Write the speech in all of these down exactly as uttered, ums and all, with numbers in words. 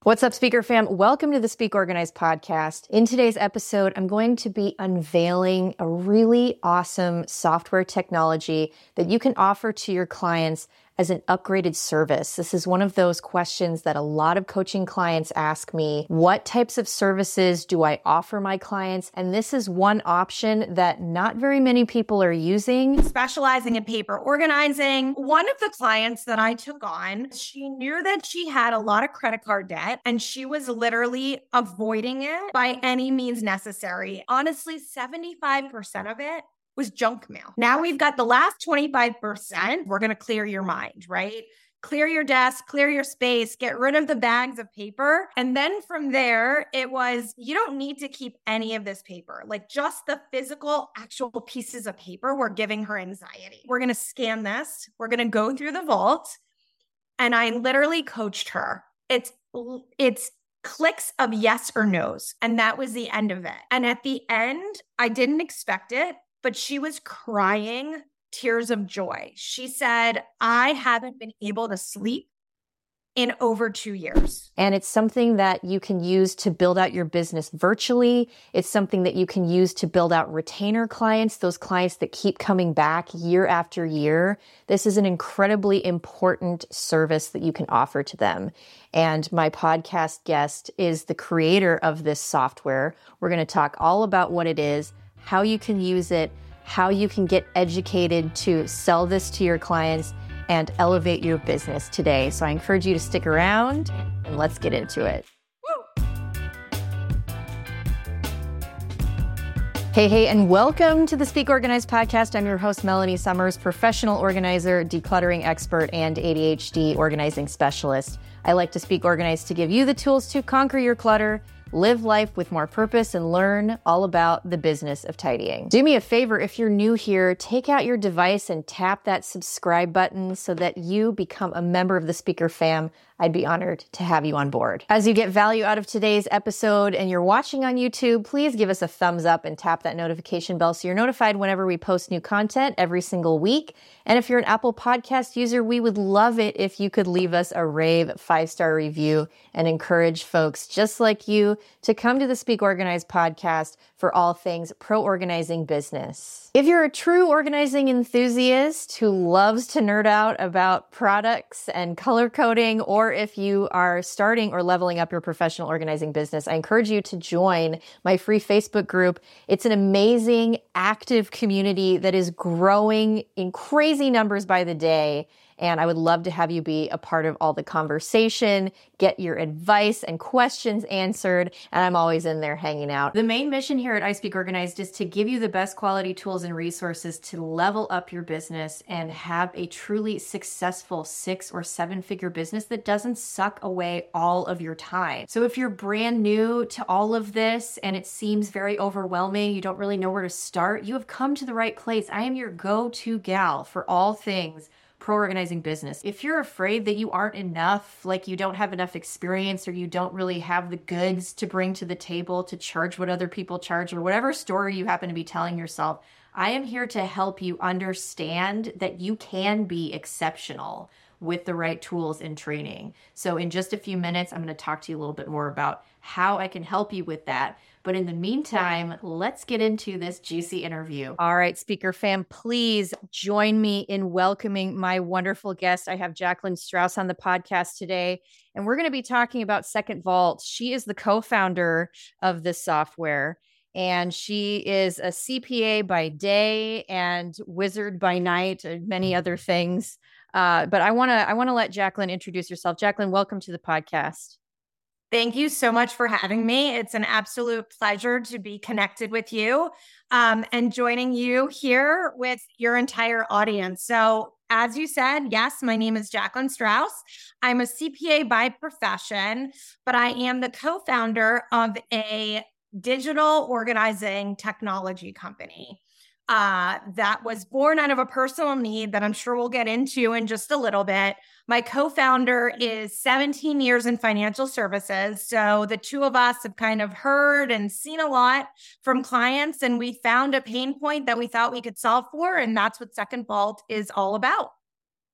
What's up, Speaker fam? Welcome to the Speak Organized podcast. In today's episode, I'm going to be unveiling a really awesome software technology that you can offer to your clients as an upgraded service. This is one of those questions that a lot of coaching clients ask me. What types of services do I offer my clients? And this is one option that not very many people are using. Specializing in paper organizing. One of the clients that I took on, she knew that she had a lot of credit card debt and she was literally avoiding it by any means necessary. Honestly, seventy-five percent of it was junk mail. Now we've got the last twenty-five percent. We're going to clear your mind, right? Clear your desk, clear your space, get rid of the bags of paper. And then from there, it was, you don't need to keep any of this paper. Like just the physical, actual pieces of paper were giving her anxiety. We're going to scan this. We're going to go through the vault. And I literally coached her. It's, it's, clicks of yes or no's. And that was the end of it. And at the end, I didn't expect it, but she was crying tears of joy. She said, I haven't been able to sleep in over two years. And it's something that you can use to build out your business virtually. It's something that you can use to build out retainer clients, those clients that keep coming back year after year. This is an incredibly important service that you can offer to them. And my podcast guest is the creator of this software. We're going to talk all about what it is, how you can use it, how you can get educated to sell this to your clients and elevate your business today. So I encourage you to stick around and let's get into it. Woo! Hey, hey, and welcome to the Speak Organized podcast. I'm your host, Melanie Summers, professional organizer, decluttering expert, and A D H D organizing specialist. I like to speak organized to give you the tools to conquer your clutter, live life with more purpose, and learn all about the business of tidying. Do me a favor, if you're new here, take out your device and tap that subscribe button so that you become a member of the Speaker fam. I'd be honored to have you on board. As you get value out of today's episode and you're watching on YouTube, please give us a thumbs up and tap that notification bell so you're notified whenever we post new content every single week. And if you're an Apple Podcast user, we would love it if you could leave us a rave five-star review and encourage folks just like you to come to the Speak Organized podcast for all things pro-organizing business. If you're a true organizing enthusiast who loves to nerd out about products and color coding, or if you are starting or leveling up your professional organizing business, I encourage you to join my free Facebook group. It's an amazing, active community that is growing in crazy numbers by the day. And I would love to have you be a part of all the conversation, get your advice and questions answered, and I'm always in there hanging out. The main mission here at I Speak Organized is to give you the best quality tools and resources to level up your business and have a truly successful six or seven figure business that doesn't suck away all of your time. So if you're brand new to all of this and it seems very overwhelming, you don't really know where to start, you have come to the right place. I am your go-to gal for all things pro-organizing business. If you're afraid that you aren't enough, like you don't have enough experience or you don't really have the goods to bring to the table to charge what other people charge or whatever story you happen to be telling yourself, I am here to help you understand that you can be exceptional with the right tools and training. So in just a few minutes, I'm going to talk to you a little bit more about how I can help you with that. But in the meantime, let's get into this juicy interview. All right, Speaker fam, please join me in welcoming my wonderful guest. I have Jacqueline Strauss on the podcast today, and we're going to be talking about Second Vault. She is the co-founder of this software, and she is a C P A by day and wizard by night, and many other things. Uh, but I want to I want to let Jacqueline introduce herself. Jacqueline, welcome to the podcast. Thank you so much for having me. It's an absolute pleasure to be connected with you um, and joining you here with your entire audience. So as you said, yes, my name is Jacqueline Strauss. I'm a C P A by profession, but I am the co-founder of a digital organizing technology company. Uh, that was born out of a personal need that I'm sure we'll get into in just a little bit. My co-founder is seventeen years in financial services. So the two of us have kind of heard and seen a lot from clients, and we found a pain point that we thought we could solve for. And that's what Second Vault is all about.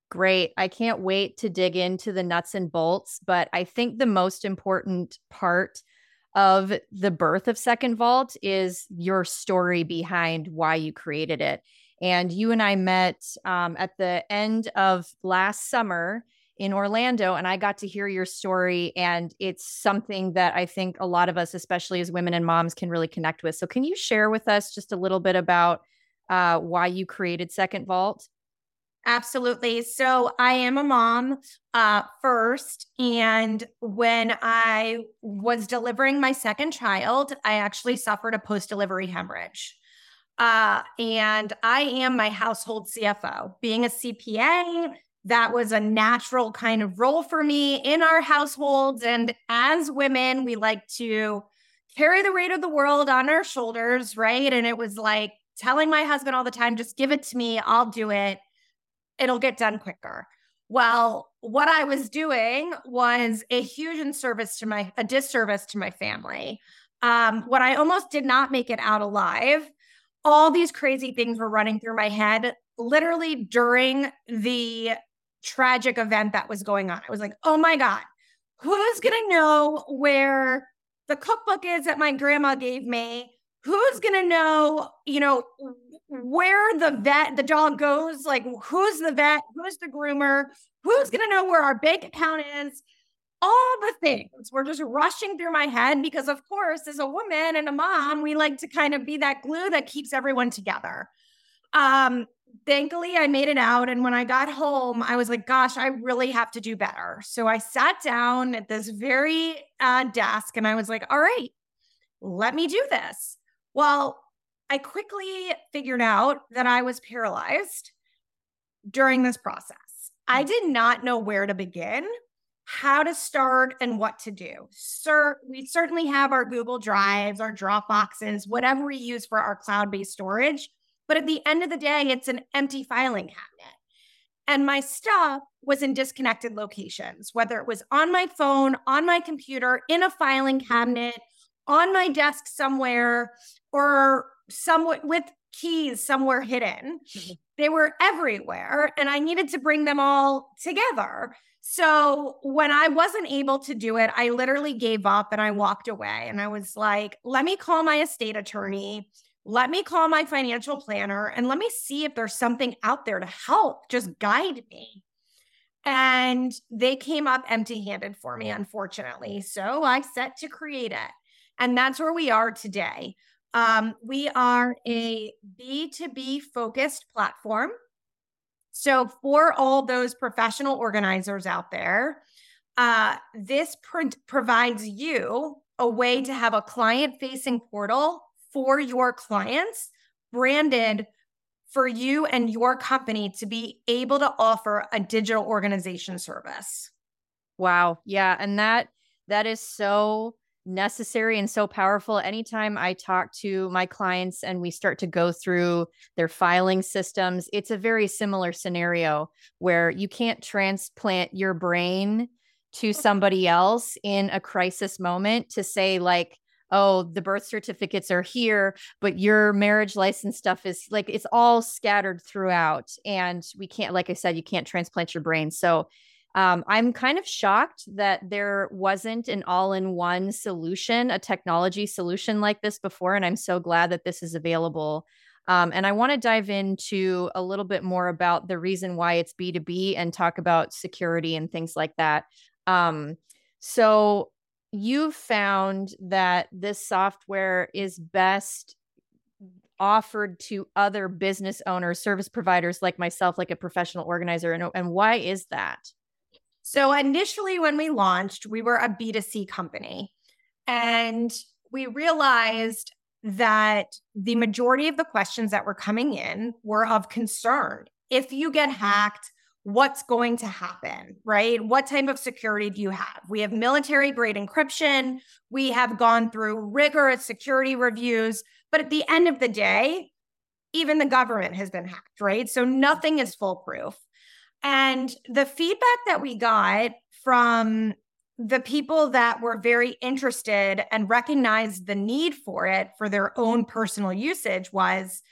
Great. I can't wait to dig into the nuts and bolts, but I think the most important part of the birth of Second Vault is your story behind why you created it. And you and I met um, at the end of last summer in Orlando, and I got to hear your story. And it's something that I think a lot of us, especially as women and moms, can really connect with. So can you share with us just a little bit about uh, why you created Second Vault? Absolutely. So I am a mom uh, first. And when I was delivering my second child, I actually suffered a post-delivery hemorrhage. Uh, and I am my household C F O. Being a C P A, that was a natural kind of role for me in our households. And as women, we like to carry the weight of the world on our shoulders, right? And it was like telling my husband all the time, just give it to me, I'll do it. It'll get done quicker. Well, what I was doing was a huge inservice to my, a disservice to my family. Um, when I almost did not make it out alive, all these crazy things were running through my head, literally during the tragic event that was going on. I was like, oh my God, who's going to know where the cookbook is that my grandma gave me? Who's going to know, you know, where the vet, the dog goes? Like, who's the vet? Who's the groomer? Who's going to know where our bank account is? All the things were just rushing through my head because, of course, as a woman and a mom, we like to kind of be that glue that keeps everyone together. Um, thankfully, I made it out. And when I got home, I was like, gosh, I really have to do better. So I sat down at this very uh, desk and I was like, all right, let me do this. Well, I quickly figured out that I was paralyzed during this process. I did not know where to begin, how to start, and what to do. Sir, we certainly have our Google Drives, our Dropboxes, whatever we use for our cloud-based storage. But at the end of the day, it's an empty filing cabinet. And my stuff was in disconnected locations, whether it was on my phone, on my computer, in a filing cabinet, on my desk somewhere, or somewhat with keys somewhere hidden. Mm-hmm. They were everywhere, and I needed to bring them all together. So when I wasn't able to do it, I literally gave up and I walked away. And I was like, let me call my estate attorney. Let me call my financial planner and let me see if there's something out there to help, just guide me. And they came up empty-handed for me, unfortunately. So I set to create it. And that's where we are today. Um, we are a B two B focused platform. So for all those professional organizers out there, uh, this pro- provides you a way to have a client-facing portal for your clients, branded for you and your company to be able to offer a digital organization service. Wow. Yeah. And that that is so necessary and so powerful. Anytime I talk to my clients and we start to go through their filing systems, it's a very similar scenario where you can't transplant your brain to somebody else in a crisis moment to say like, oh, the birth certificates are here, but your marriage license stuff is like, it's all scattered throughout. And we can't, like I said, you can't transplant your brain. So Um, I'm kind of shocked that there wasn't an all-in-one solution, a technology solution like this before, and I'm so glad that this is available. Um, and I want to dive into a little bit more about the reason why it's B two B and talk about security and things like that. Um, so you've found that this software is best offered to other business owners, service providers like myself, like a professional organizer. And, and why is that? So initially when we launched, we were a B two C company, and we realized that the majority of the questions that were coming in were of concern. If you get hacked, what's going to happen, right? What type of security do you have? We have military grade encryption. We have gone through rigorous security reviews, but at the end of the day, even the government has been hacked, right? So nothing is foolproof. And the feedback that we got from the people that were very interested and recognized the need for it for their own personal usage was,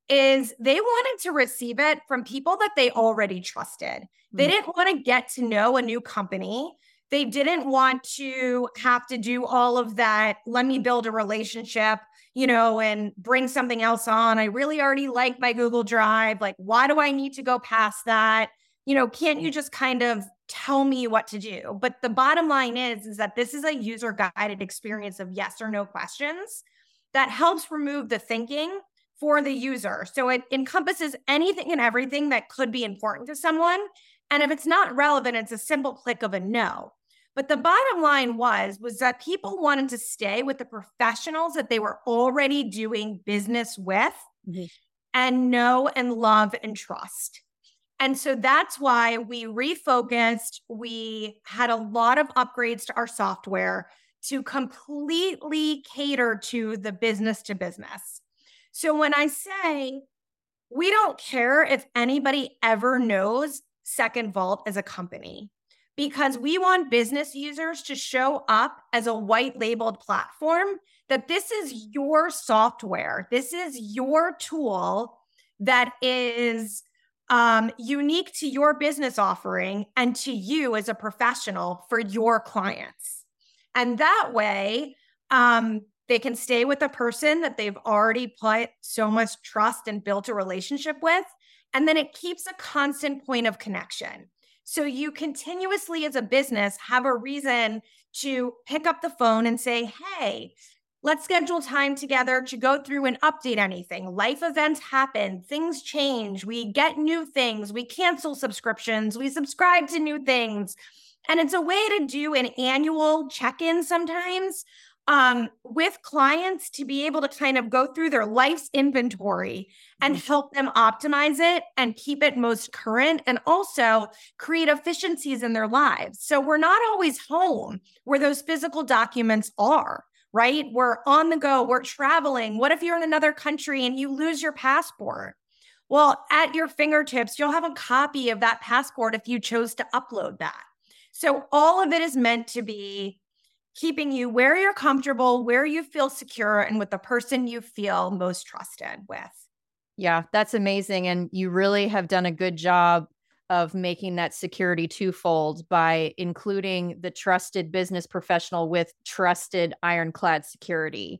is they wanted to receive it from people that they already trusted. They didn't want to get to know a new company. They didn't want to have to do all of that. Let me build a relationship, you know, and bring something else on. I really already like my Google Drive. Like, why do I need to go past that? You know, can't you just kind of tell me what to do? But the bottom line is, is that this is a user guided experience of yes or no questions that helps remove the thinking for the user. So it encompasses anything and everything that could be important to someone. And if it's not relevant, it's a simple click of a no. But the bottom line was, was that people wanted to stay with the professionals that they were already doing business with mm-hmm. and know and love and trust. And so that's why we refocused. We had a lot of upgrades to our software to completely cater to the business to business. So when I say we don't care if anybody ever knows Second Vault as a company, because we want business users to show up as a white labeled platform, that this is your software. This is your tool that is um, unique to your business offering and to you as a professional for your clients. And that way, um, they can stay with a person that they've already put so much trust and built a relationship with. And then it keeps a constant point of connection. So you continuously as a business have a reason to pick up the phone and say, hey, let's schedule time together to go through and update anything. Life events happen, things change, we get new things, we cancel subscriptions, we subscribe to new things. And it's a way to do an annual check-in sometimes um, with clients to be able to kind of go through their life's inventory and help them optimize it and keep it most current and also create efficiencies in their lives. So we're not always home where those physical documents are, right? We're on the go, we're traveling. What if you're in another country and you lose your passport? Well, at your fingertips, you'll have a copy of that passport if you chose to upload that. So all of it is meant to be keeping you where you're comfortable, where you feel secure, and with the person you feel most trusted with. Yeah, that's amazing. And you really have done a good job of making that security twofold by including the trusted business professional with trusted ironclad security.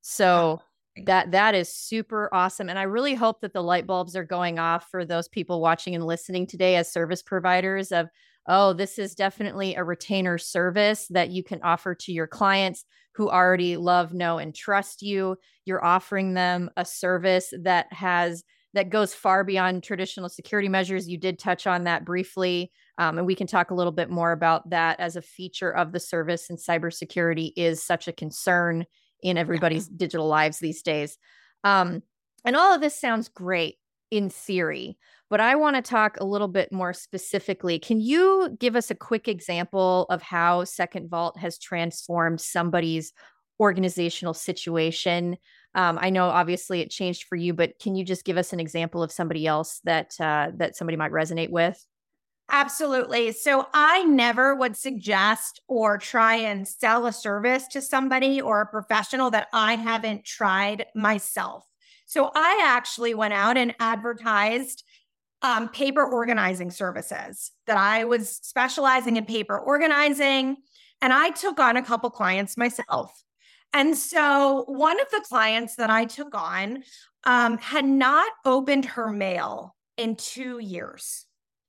So that that is super awesome. And I really hope that the light bulbs are going off for those people watching and listening today as service providers of, oh, this is definitely a retainer service that you can offer to your clients who already love, know, and trust you. You're offering them a service that has that goes far beyond traditional security measures. You did touch on that briefly, um, and we can talk a little bit more about that as a feature of the service. And cybersecurity is such a concern in everybody's yeah. digital lives these days. Um, and all of this sounds great in theory, but I want to talk a little bit more specifically. Can you give us a quick example of how Second Vault has transformed somebody's organizational situation? Um, I know obviously it changed for you, but can you just give us an example of somebody else that uh, that somebody might resonate with? Absolutely. So I never would suggest or try and sell a service to somebody or a professional that I haven't tried myself. So I actually went out and advertised um, paper organizing services, that I was specializing in paper organizing, and I took on a couple clients myself. And so one of the clients that I took on um, had not opened her mail in two years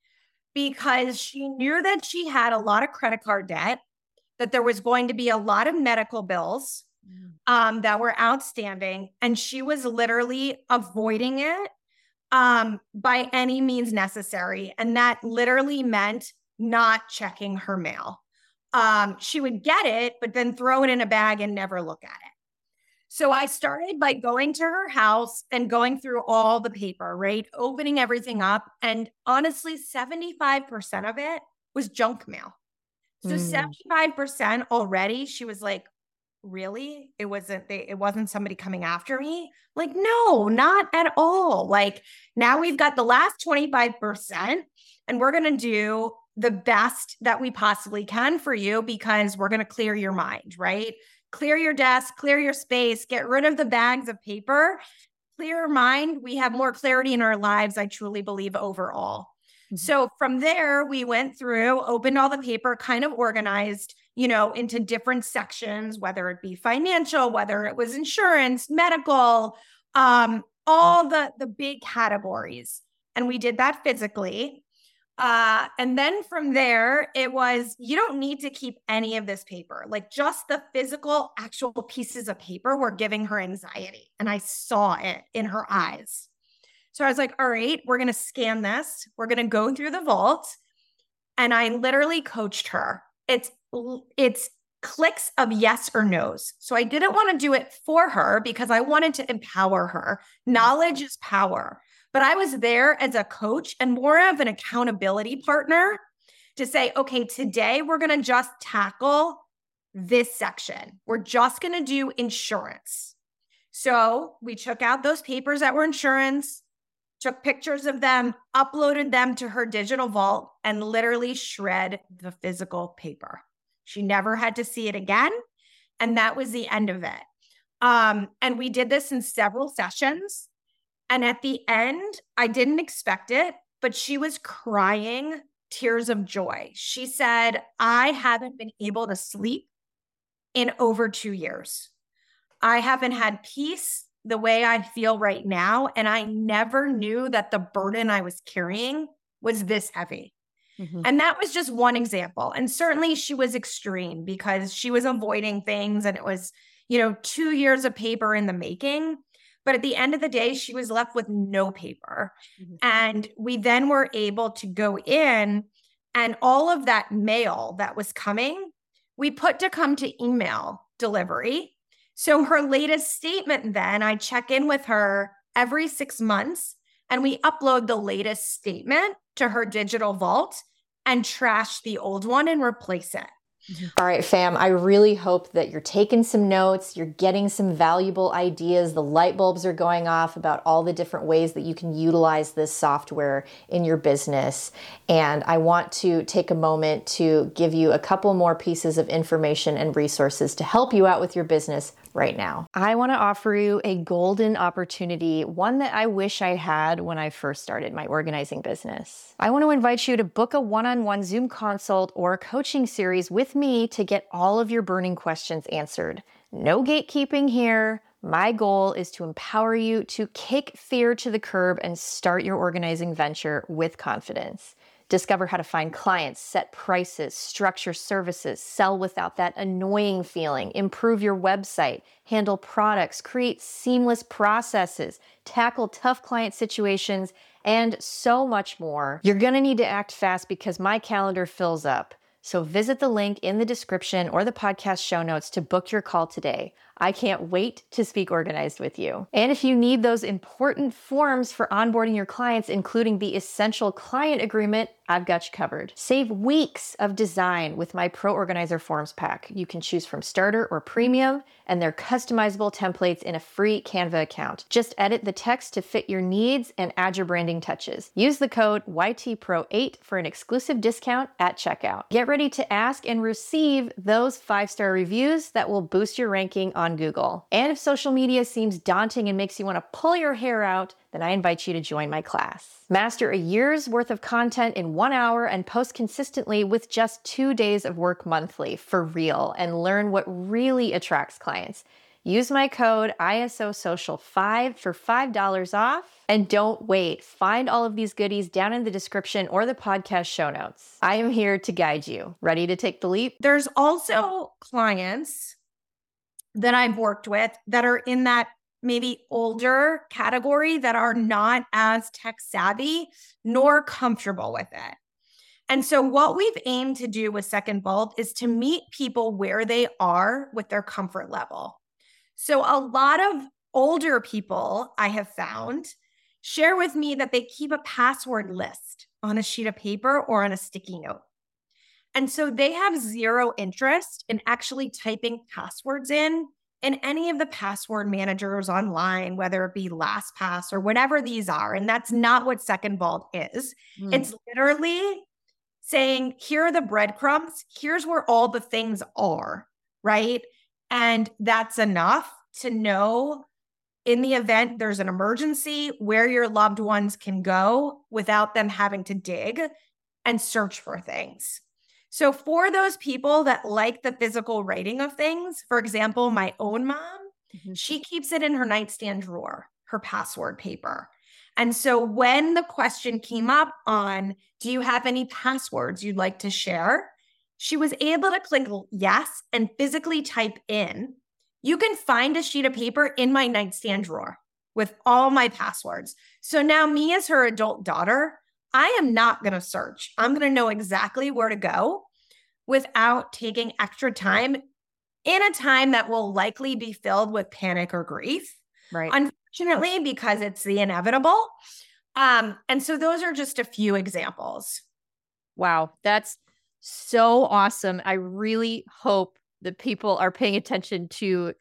because she knew that she had a lot of credit card debt, that there was going to be a lot of medical bills um, that were outstanding, and she was literally avoiding it um, by any means necessary. And that literally meant not checking her mail. Um, she would get it, but then throw it in a bag and never look at it. So I started by going to her house and going through all the paper, right? Opening everything up. And honestly, seventy-five percent of it was junk mail. So mm. seventy-five percent already, she was like, really? It wasn't, they, it wasn't somebody coming after me? Like, no, not at all. Like, now we've got the last twenty-five percent and we're going to do the best that we possibly can for you because we're going to clear your mind, right? Clear your desk, clear your space, get rid of the bags of paper. clearer mind, we have more clarity in our lives, I truly believe, overall. Mm-hmm. So from there, we went through, opened all the paper, kind of organized, you know, into different sections, whether it be financial, whether it was insurance, medical, um, all the, the big categories. And we did that physically. Uh, and then from there, it was, you don't need to keep any of this paper. Like just the physical, actual pieces of paper were giving her anxiety. And I saw it in her eyes. So I was like, all right, we're going to scan this. We're going to go through the vault. And I literally coached her. It's, it's clicks of yes or no's. So I didn't want to do it for her because I wanted to empower her. Knowledge is power. But I was there as a coach and more of an accountability partner to say, okay, today we're going to just tackle this section. We're just going to do insurance. So we took out those papers that were insurance, took pictures of them, uploaded them to her digital vault, and literally shred the physical paper. She never had to see it again. And that was the end of it. Um, and we did this in several sessions. And at the end, I didn't expect it, but she was crying tears of joy. She said, I haven't been able to sleep in over two years. I haven't had peace the way I feel right now. And I never knew that the burden I was carrying was this heavy. Mm-hmm. And that was just one example. And certainly she was extreme because she was avoiding things and it was, you know, two years of paper in the making. But at the end of the day, she was left with no paper. Mm-hmm. And we then were able to go in and all of that mail that was coming, we put to come to email delivery. So her latest statement then, I check in with her every six months and we upload the latest statement to her digital vault and trash the old one and replace it. All right, fam, I really hope that you're taking some notes, you're getting some valuable ideas, the light bulbs are going off about all the different ways that you can utilize this software in your business. And I want to take a moment to give you a couple more pieces of information and resources to help you out with your business right now. I want to offer you a golden opportunity, one that I wish I had when I first started my organizing business. I want to invite you to book a one-on-one Zoom consult or coaching series with me to get all of your burning questions answered. No gatekeeping here. My goal is to empower you to kick fear to the curb and start your organizing venture with confidence. Discover how to find clients, set prices, structure services, sell without that annoying feeling, improve your website, handle products, create seamless processes, tackle tough client situations, and so much more. You're going to need to act fast because my calendar fills up. So visit the link in the description or the podcast show notes to book your call today. I can't wait to speak organized with you. And if you need those important forms for onboarding your clients, including the essential client agreement, I've got you covered. Save weeks of design with my Pro Organizer Forms pack. You can choose from starter or premium, and they're customizable templates in a free Canva account. Just edit the text to fit your needs and add your branding touches. Use the code Y T Pro eight for an exclusive discount at checkout. Get ready to ask and receive those five-star reviews that will boost your ranking on Google. And if social media seems daunting and makes you want to pull your hair out, then I invite you to join my class. Master a year's worth of content in one hour and post consistently with just two days of work monthly for real and learn what really attracts clients. Use my code I S O Social five for five dollars off. And don't wait. Find all of these goodies down in the description or the podcast show notes. I am here to guide you. Ready to take the leap? There's also clients that I've worked with that are in that maybe older category that are not as tech savvy nor comfortable with it. And so what we've aimed to do with Second Vault is to meet people where they are with their comfort level. So a lot of older people I have found share with me that they keep a password list on a sheet of paper or on a sticky note. And so they have zero interest in actually typing passwords in in any of the password managers online, whether it be LastPass or whatever these are. And that's not what Second Vault is. Mm. It's literally saying, here are the breadcrumbs. Here's where all the things are, right? And that's enough to know in the event there's an emergency, where your loved ones can go without them having to dig and search for things. So for those people that like the physical writing of things, for example, my own mom, mm-hmm. she keeps it in her nightstand drawer, her password paper. And so when the question came up on, do you have any passwords you'd like to share? She was able to click yes and physically type in, you can find a sheet of paper in my nightstand drawer with all my passwords. So now me as her adult daughter, I am not going to search. I'm going to know exactly where to go without taking extra time in a time that will likely be filled with panic or grief. Right. Unfortunately, because it's the inevitable. Um, and so those are just a few examples. Wow. That's so awesome. I really hope that people are paying attention to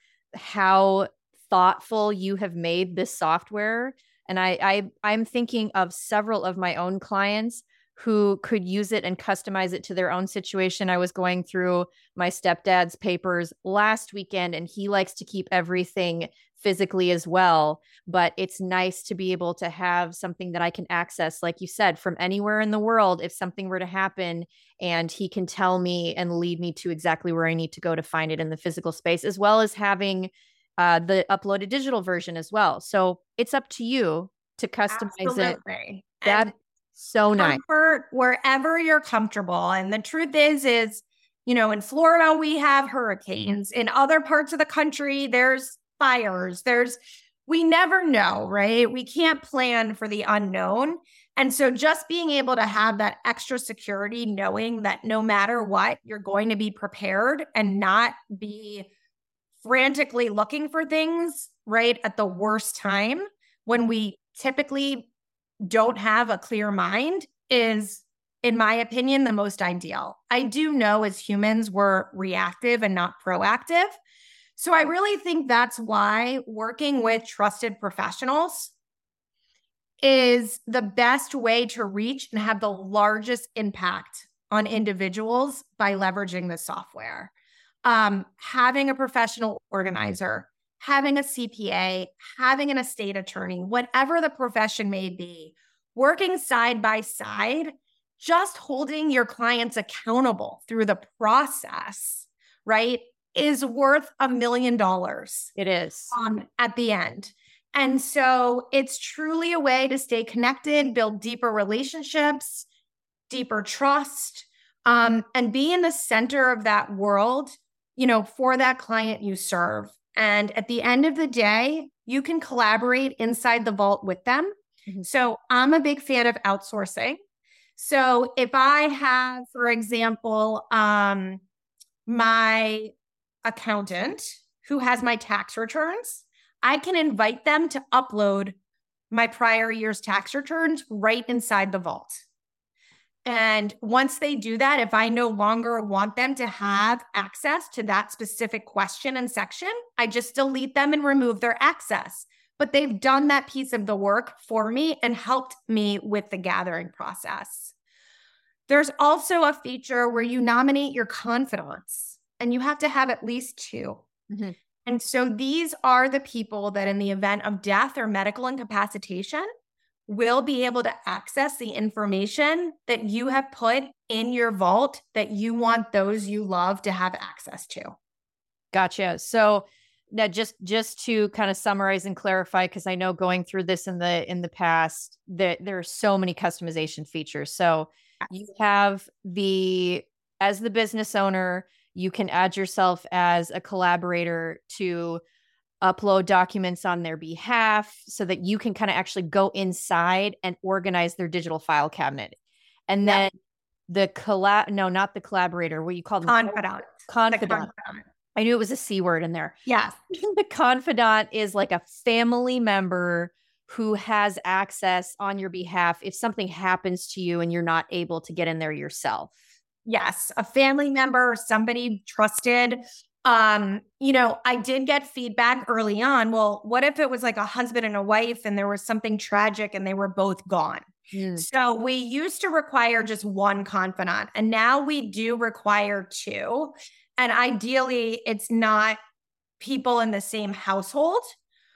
how thoughtful you have made this software. And I, I, I'm thinking of several of my own clients who could use it and customize it to their own situation. I was going through my stepdad's papers last weekend, and he likes to keep everything physically as well. But it's nice to be able to have something that I can access, like you said, from anywhere in the world if something were to happen, and he can tell me and lead me to exactly where I need to go to find it in the physical space, as well as having uh, the uploaded digital version as well. So it's up to you to customize Absolutely. it. That's so nice. Comfort wherever you're comfortable. And the truth is, is, you know, in Florida, we have hurricanes. In other parts of the country, there's fires. There's, we never know, right? We can't plan for the unknown. And so just being able to have that extra security, knowing that no matter what, you're going to be prepared and not be frantically looking for things, right, at the worst time when we typically don't have a clear mind is, in my opinion, the most ideal. I do know as humans, we're reactive and not proactive. So I really think that's why working with trusted professionals is the best way to reach and have the largest impact on individuals by leveraging the software. Um, having a professional organizer, having a C P A, having an estate attorney, whatever the profession may be, working side by side, just holding your clients accountable through the process, right, is worth a million dollars. It is. Um, at the end. And so it's truly a way to stay connected, build deeper relationships, deeper trust, um, and be in the center of that world, you know, for that client you serve. And at the end of the day, you can collaborate inside the vault with them. Mm-hmm. So I'm a big fan of outsourcing. So if I have, for example, um, my accountant who has my tax returns, I can invite them to upload my prior year's tax returns right inside the vault. And once they do that, if I no longer want them to have access to that specific question and section, I just delete them and remove their access. But they've done that piece of the work for me and helped me with the gathering process. There's also a feature where you nominate your confidants, and you have to have at least two. Mm-hmm. And so these are the people that in the event of death or medical incapacitation will be able to access the information that you have put in your vault that you want those you love to have access to. Gotcha. So now just, just to kind of summarize and clarify, because I know going through this in the, in the past, that there are so many customization features. So you have the, as the business owner, you can add yourself as a collaborator to upload documents on their behalf so that you can kind of actually go inside and organize their digital file cabinet. And then yep. the collab, no, not the collaborator, what you call them? Confidant. Confidant. confidant. I knew it was a C word in there. Yes. The confidant is like a family member who has access on your behalf if something happens to you and you're not able to get in there yourself. Yes, a family member, somebody trusted. Um, you know, I did get feedback early on. Well, what if it was like a husband and a wife and there was something tragic and they were both gone? Mm. So we used to require just one confidant, and now we do require two. And ideally, it's not people in the same household.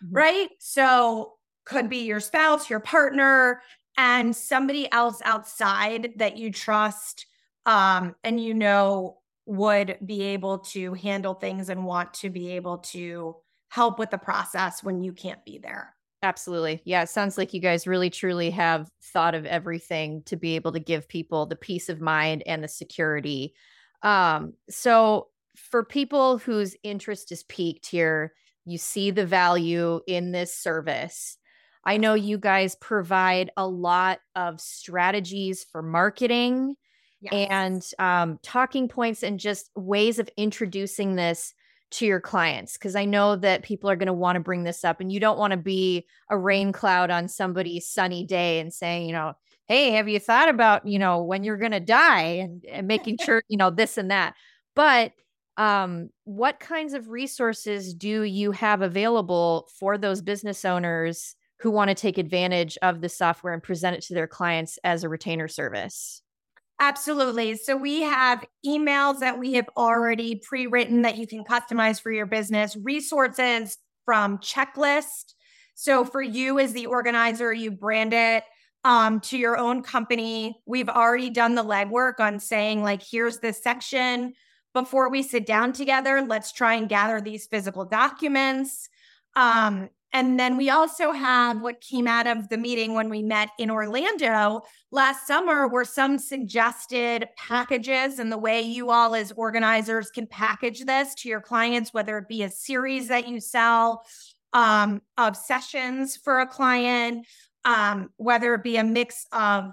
mm-hmm. right? So could be your spouse, your partner, and somebody else outside that you trust um, and you know would be able to handle things and want to be able to help with the process when you can't be there. Absolutely. Yeah. It sounds like you guys really, truly have thought of everything to be able to give people the peace of mind and the security. Um, so for people whose interest is piqued here, you see the value in this service. I know you guys provide a lot of strategies for marketing yes. and um, talking points and just ways of introducing this to your clients, because I know that people are going to want to bring this up, and you don't want to be a rain cloud on somebody's sunny day and saying, you know, hey, have you thought about, you know, when you're going to die and, and making sure, you know, this and that. But um, what kinds of resources do you have available for those business owners who want to take advantage of the software and present it to their clients as a retainer service? Absolutely. So we have emails that we have already pre-written that you can customize for your business, resources from checklist. So for you as the organizer, you brand it um, to your own company. We've already done the legwork on saying, like, here's this section. Before we sit down together, let's try and gather these physical documents. Um, And then we also have what came out of the meeting when we met in Orlando last summer were some suggested packages and the way you all as organizers can package this to your clients, whether it be a series that you sell um, of sessions for a client, um, whether it be a mix of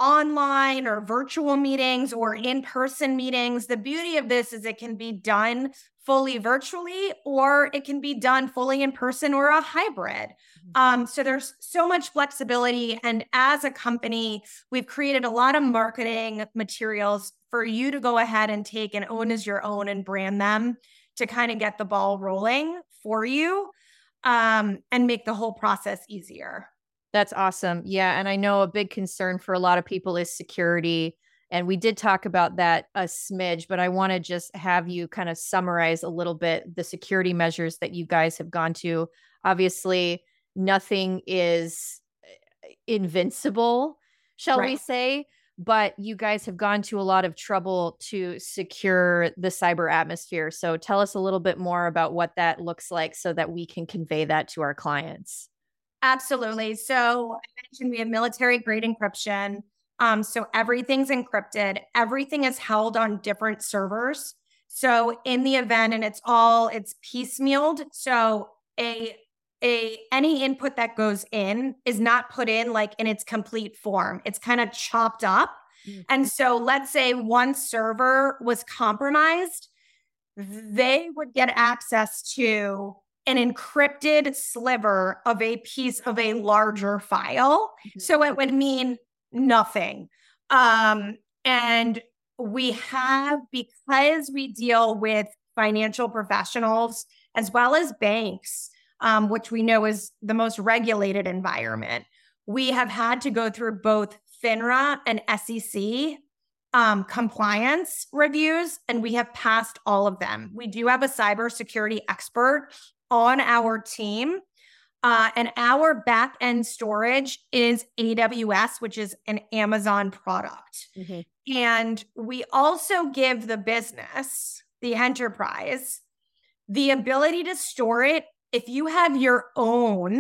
online or virtual meetings or in-person meetings. The beauty of this is it can be done fully virtually, or it can be done fully in person or a hybrid. Um, so there's so much flexibility. And as a company, we've created a lot of marketing materials for you to go ahead and take and own as your own and brand them to kind of get the ball rolling for you um, and make the whole process easier. That's awesome. Yeah. And I know a big concern for a lot of people is security. And we did talk about that a smidge, but I want to just have you kind of summarize a little bit the security measures that you guys have gone to. Obviously, nothing is invincible, shall right. we say, but you guys have gone to a lot of trouble to secure the cyber atmosphere. So tell us a little bit more about what that looks like so that we can convey that to our clients. Absolutely. So I mentioned we have military grade encryption. Um, so everything's encrypted. Everything is held on different servers. So in the event, and it's all, it's piecemealed. So a, a, any input that goes in is not put in like in its complete form. It's kind of chopped up. Mm-hmm. And so let's say one server was compromised, they would get access to an encrypted sliver of a piece of a larger file. Mm-hmm. So it would mean nothing. Um, and we have, because we deal with financial professionals as well as banks, um, which we know is the most regulated environment, we have had to go through both FINRA and S E C um, compliance reviews, and we have passed all of them. We do have a cybersecurity expert on our team. Uh, and our back-end storage is A W S, which is an Amazon product. Mm-hmm. And we also give the business, the enterprise, the ability to store it. If you have your own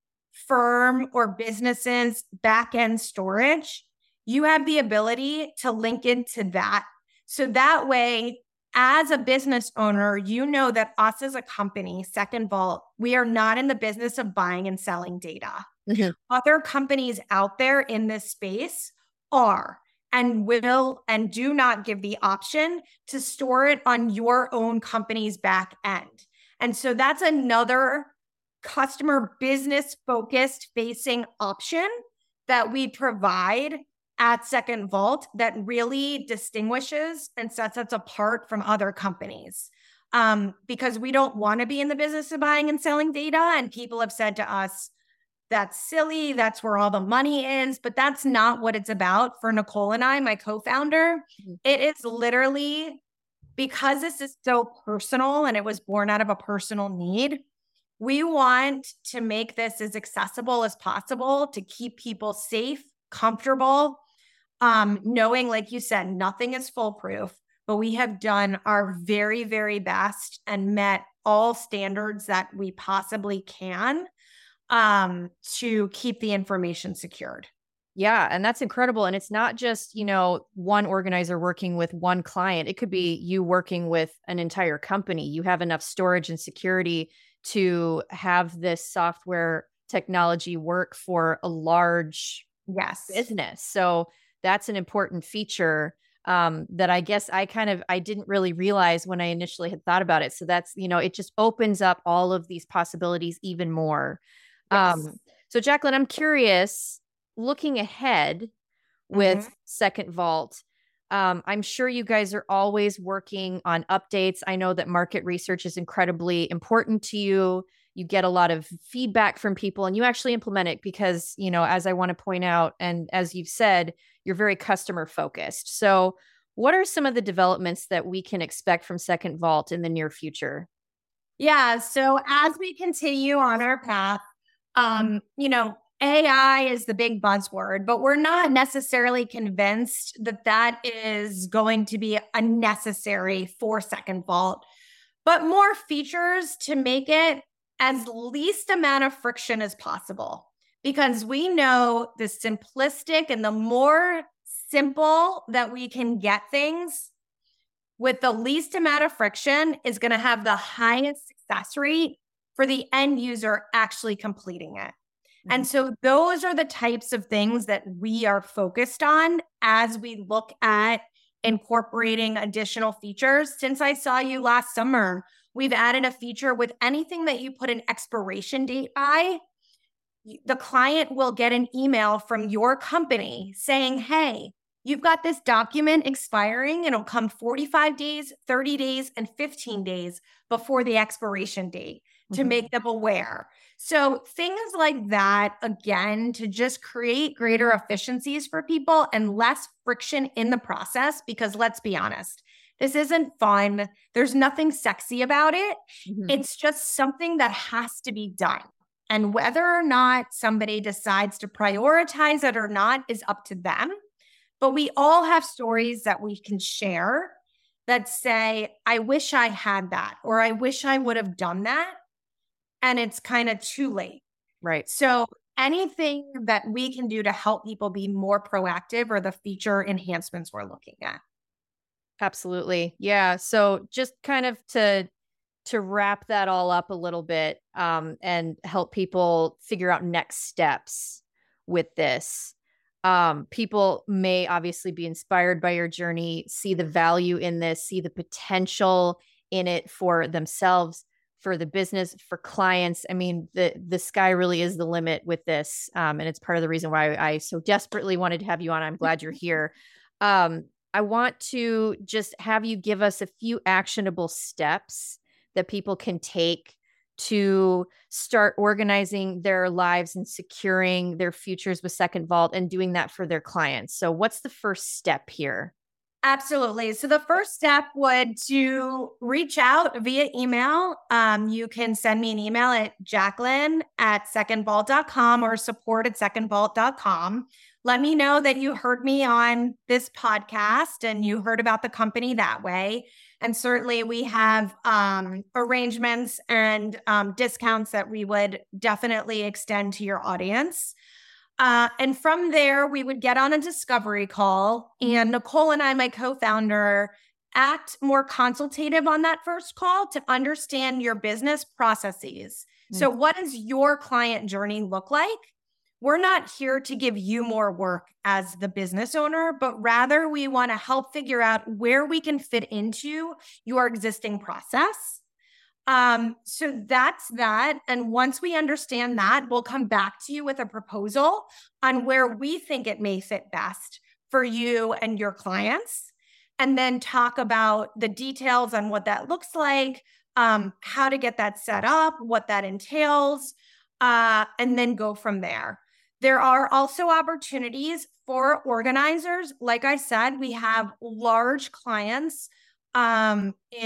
firm or business's back-end storage, you have the ability to link into that. So that way, as a business owner, you know that us as a company, Second Vault, we are not in the business of buying and selling data. Mm-hmm. Other companies out there in this space are and will and do not give the option to store it on your own company's back end. And so that's another customer business focused facing option that we provide at Second Vault that really distinguishes and sets us apart from other companies. Um, because we don't want to be in the business of buying and selling data. And people have said to us, that's silly, that's where all the money is, but that's not what it's about for Nicole and I, my co-founder. Mm-hmm. It is literally, because this is so personal and it was born out of a personal need, We want to make this as accessible as possible to keep people safe, comfortable, um, knowing, like you said, nothing is foolproof, but we have done our very, very best and met all standards that we possibly can um, to keep the information secured. Yeah. And that's incredible. And it's not just, you know, one organizer working with one client. It could be you working with an entire company. You have enough storage and security to have this software technology work for a large yes. business. So that's an important feature um, that I guess I kind of, I didn't really realize when I initially had thought about it. So that's, you know, it just opens up all of these possibilities even more. Yes. Um, so Jacqueline, I'm curious, looking ahead with mm-hmm. Second Vault, um, I'm sure you guys are always working on updates. I know that market research is incredibly important to you. You get a lot of feedback from people and you actually implement it because, you know, as I want to point out, and as you've said, you're very customer focused. So what are some of the developments that we can expect from Second Vault in the near future? Yeah. So as we continue on our path, um, you know, A I is the big buzzword, but we're not necessarily convinced that that is going to be a necessary for Second Vault, but more features to make it as least amount of friction as possible. Because we know the simplistic and the more simple that we can get things with the least amount of friction is going to have the highest success rate for the end user actually completing it. And so those are the types of things that we are focused on as we look at incorporating additional features. Since I saw you last summer, we've added a feature with anything that you put an expiration date by. The client will get an email from your company saying, hey, you've got this document expiring and it'll come forty-five days, thirty days, and fifteen days before the expiration date to mm-hmm. make them aware. So things like that, again, to just create greater efficiencies for people and less friction in the process, because let's be honest, this isn't fun. There's nothing sexy about it. Mm-hmm. It's just something that has to be done. And whether or not somebody decides to prioritize it or not is up to them. But we all have stories that we can share that say, I wish I had that, or I wish I would have done that. And it's kind of too late. Right. So anything that we can do to help people be more proactive are the feature enhancements we're looking at. Absolutely. Yeah. So just kind of to to wrap that all up a little bit um, and help people figure out next steps with this. Um, people may obviously be inspired by your journey, see the value in this, see the potential in it for themselves, for the business, for clients. I mean, the the sky really is the limit with this. Um, and it's part of the reason why I so desperately wanted to have you on. I'm glad you're here. Um, I want to just have you give us a few actionable steps that people can take to start organizing their lives and securing their futures with Second Vault and doing that for their clients. So what's the first step here? Absolutely. So the first step would to reach out via email. Um, you can send me an email at Jacqueline at second vault dot com or support at second vault dot com. Let me know that you heard me on this podcast and you heard about the company that way. And certainly we have um, arrangements and um, discounts that we would definitely extend to your audience. Uh, and from there, we would get on a discovery call, and Nicole and I, my co-founder, act more consultative on that first call to understand your business processes. Mm-hmm. So what does your client journey look like? We're not here to give you more work as the business owner, but rather we want to help figure out where we can fit into your existing process. Um, so that's that. And once we understand that, we'll come back to you with a proposal on where we think it may fit best for you and your clients, and then talk about the details on what that looks like, um, how to get that set up, what that entails, uh, and then go from there. There are also opportunities for organizers. Like I said, we have large clients um, in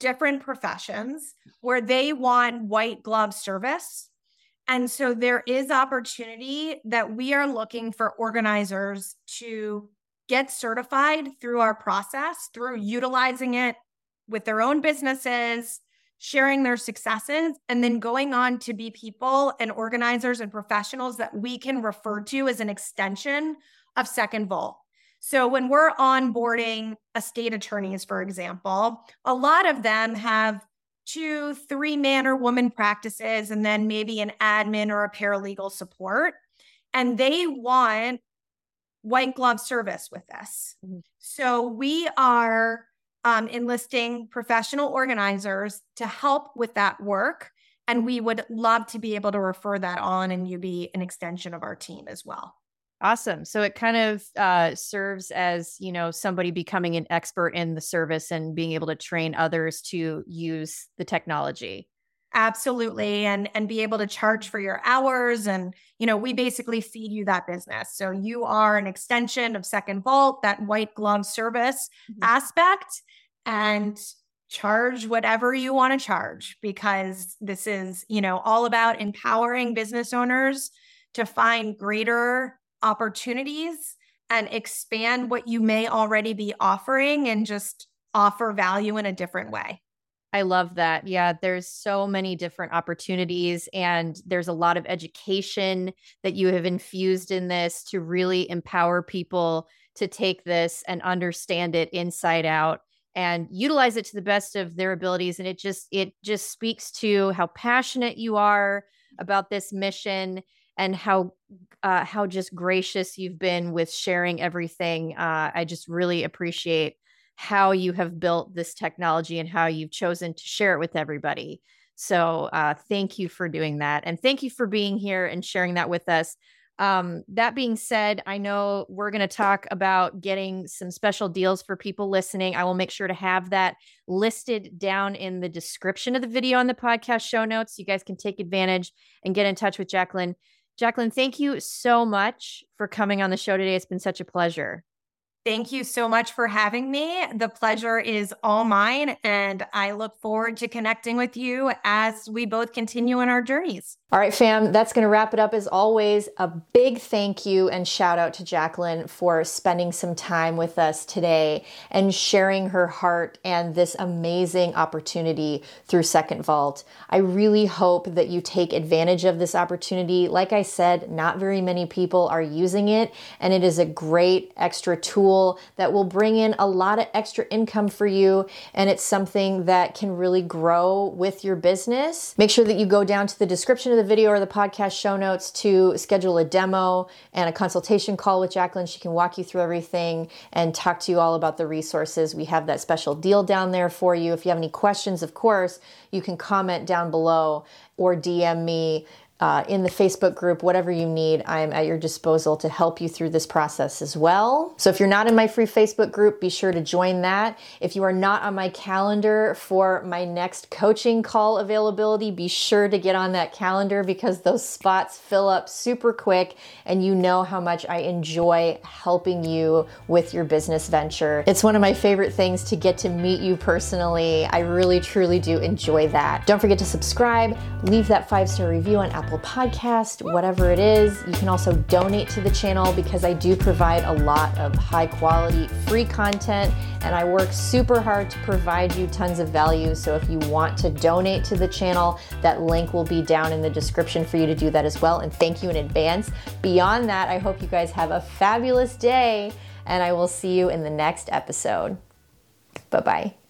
different professions where they want white glove service. And so there is opportunity that we are looking for organizers to get certified through our process, through utilizing it with their own businesses, sharing their successes, and then going on to be people and organizers and professionals that we can refer to as an extension of Second Volt. So when we're onboarding estate attorneys, for example, a lot of them have two, three man or woman practices, and then maybe an admin or a paralegal support. And they want white glove service with us. Mm-hmm. So we are um, enlisting professional organizers to help with that work. And we would love to be able to refer that on and you be an extension of our team as well. Awesome. So it kind of uh, serves as, you know, somebody becoming an expert in the service and being able to train others to use the technology. Absolutely. And, and be able to charge for your hours. And, you know, we basically feed you that business. So you are an extension of Second Volt, that white glove service mm-hmm. aspect, and charge whatever you want to charge, because this is, you know, all about empowering business owners to find greater opportunities and expand what you may already be offering and just offer value in a different way. I love that. Yeah, there's so many different opportunities, and there's a lot of education that you have infused in this to really empower people to take this and understand it inside out and utilize it to the best of their abilities. And it just, it just speaks to how passionate you are about this mission and how, uh, how just gracious you've been with sharing everything. Uh, I just really appreciate how you have built this technology and how you've chosen to share it with everybody. So uh, thank you for doing that. And thank you for being here and sharing that with us. Um, that being said, I know we're going to talk about getting some special deals for people listening. I will make sure to have that listed down in the description of the video on the podcast show notes. You guys can take advantage and get in touch with Jacqueline. Jacqueline, thank you so much for coming on the show today. It's been such a pleasure. Thank you so much for having me. The pleasure is all mine, and I look forward to connecting with you as we both continue on our journeys. All right, fam, that's going to wrap it up. As always, a big thank you and shout out to Jacqueline for spending some time with us today and sharing her heart and this amazing opportunity through Second Volt. I really hope that you take advantage of this opportunity. Like I said, not very many people are using it, and it is a great extra tool that will bring in a lot of extra income for you. And it's something that can really grow with your business. Make sure that you go down to the description of the video or the podcast show notes to schedule a demo and a consultation call with Jacqueline. She can walk you through everything and talk to you all about the resources. We have that special deal down there for you. If you have any questions, of course, you can comment down below or D M me Uh, in the Facebook group, whatever you need, I'm at your disposal to help you through this process as well. So if you're not in my free Facebook group, be sure to join that. If you are not on my calendar for my next coaching call availability, be sure to get on that calendar because those spots fill up super quick, and you know how much I enjoy helping you with your business venture. It's one of my favorite things to get to meet you personally. I really, truly do enjoy that. Don't forget to subscribe, leave that five-star review on Apple Podcast, whatever it is. You can also donate to the channel because I do provide a lot of high quality free content, and I work super hard to provide you tons of value. So if you want to donate to the channel, that link will be down in the description for you to do that as well. And thank you in advance. Beyond that, I hope you guys have a fabulous day, and I will see you in the next episode. Bye-bye.